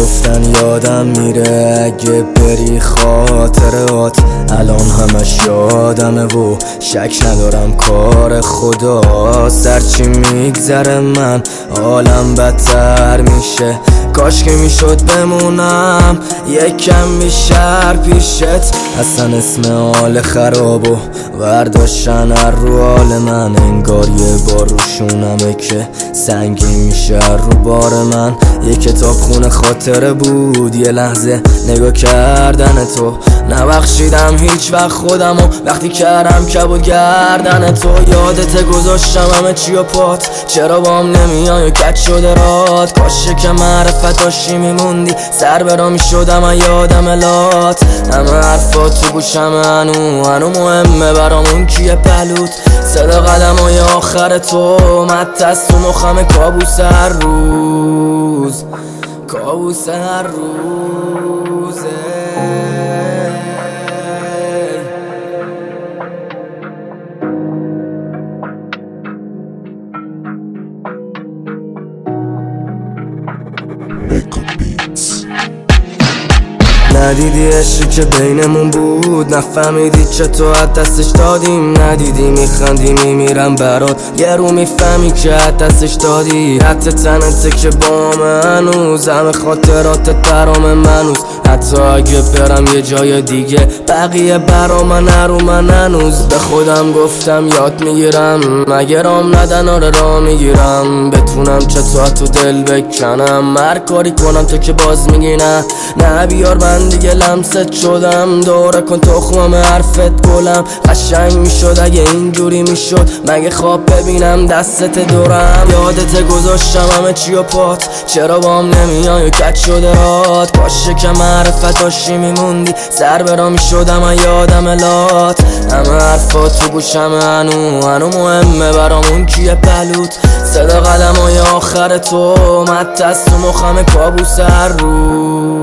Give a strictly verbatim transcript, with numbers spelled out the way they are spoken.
گفتن یادم میره اگه بری خاطرات، الان همش یادمه و شک ندارم کار خدا. سرچی میگذره من حالم بدتر میشه، کاش که میشد بمونم یکم بیشتر پیشت. اصلا اسم حال خراب و ورداشتن هر رو حال من، انگار یه بار روشونمه که سنگین میشه رو بار من. یه کتاب خونه خاطره بود، یه لحظه نگاه کردن تو، نبخشیدم هیچ وقت خودمو وقتی کردم کبود گردن تو. یادت گذاشتم همه چی و پات، چرا بام نمیای و کج شده رات. کاشه که معرفت داشتی میموندی، سر برا میشدم و یادم لات. همه حرفات تو گوشم هنو هنو مهمه برامون کیه پلوت. صدا قدم های آخر تو مت از تو مخم، کابوس هر روز کابوس هر روزه. ندیدی عشقی که بینمون بود، نفهمیدی چطور از دستش دادیم. ندیدی میخندی میمیرم برات، یه رو میفهمی که از دستش دادی. حتی تنته که با من هنوز همه خاطرات برام منوز. حتی اگه برم یه جای دیگه بقیه برا من هرو من هنوز. به خودم گفتم یاد میگیرم مگه رام ندن آره را میگیرم. بتونم چطور تو دل بکنم، هر کاری کنم تو که باز میگی نه نه بیار من دیگه لمست شدم. دوره کن تخمم حرفت گلم، قشنگ میشد اگه اینجوری میشد. مگه خواب ببینم دستت دورم. یادت گذاشتم همه چی و پات، چرا بام نمیای و کج شده رات. کاشه که معرفت داشتی میموندی، سر برا میشدم و یادم لات. همه حرفات تو گوشم هنو هنو مهمه برامون کیه پلوت. صدا قدم های آخر تو مت از تو مخم، کابوس هر روز